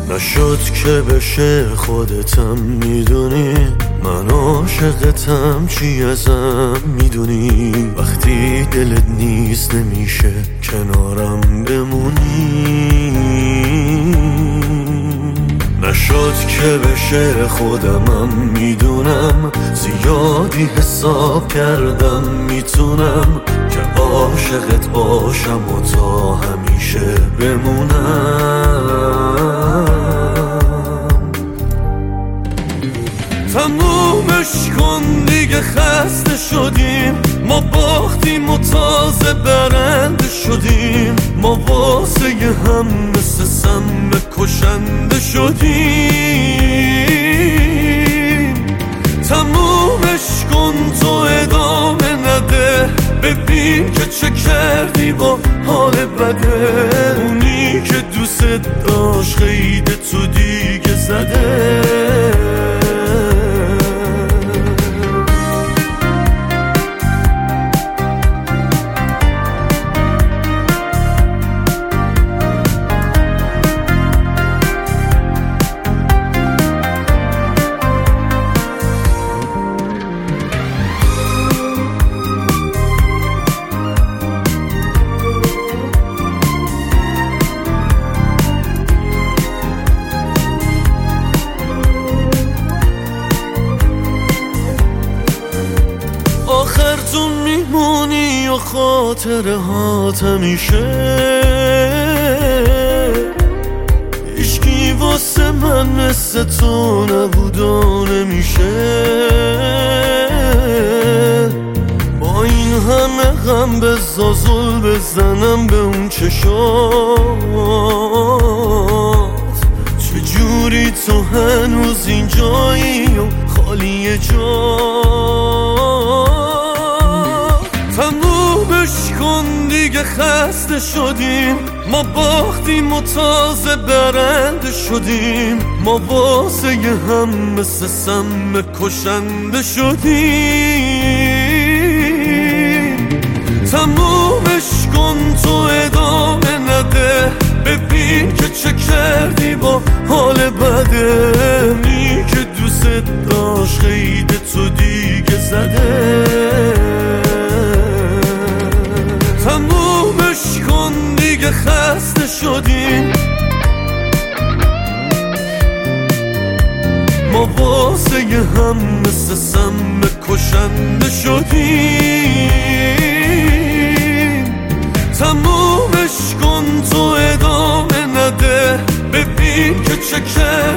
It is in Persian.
نشد که بشه خودتم میدونی، من عاشقتم چی ازم میدونی، وقتی دلت نیست نمیشه کنارم بمونی. نشد که بشه خودمم میدونم، زیادی حساب کردم میتونم که عاشقت باشم و تا همیشه بمونم. تمومش کن دیگه، خسته شدیم، ما باختیم و تازه برنده شدیم، ما واسه هم مثل سم کشنده شدیم. تمومش کن تو ادامه نده، ببین که چه کردی با حال بده، اونی که دوست داشت خیده تو دیگه زده. آخر تو میمونی و خاطره هات همیشه، هیچکی واسه من مثل تو نبود و نمیشه. با این همه غم بزا زل بزنم به اون چشات، چجوری تو هنوز اینجایی و خالی جا. تمومش کن دیگه، خسته شدیم، ما باختیم و تازه برنده شدیم، ما واسه هم مثل سم کشنده شدیم. تمومش کن تو ادامه نده، ببین که چه کردی با حال بده، می که دوست داشت خیده تو دیگه زده. تمومش کن دیگه، خسته شدیم، ما واسه هم مثل سم کشنده شدیم. تمومش کن تو ادامه نده، ببین که چه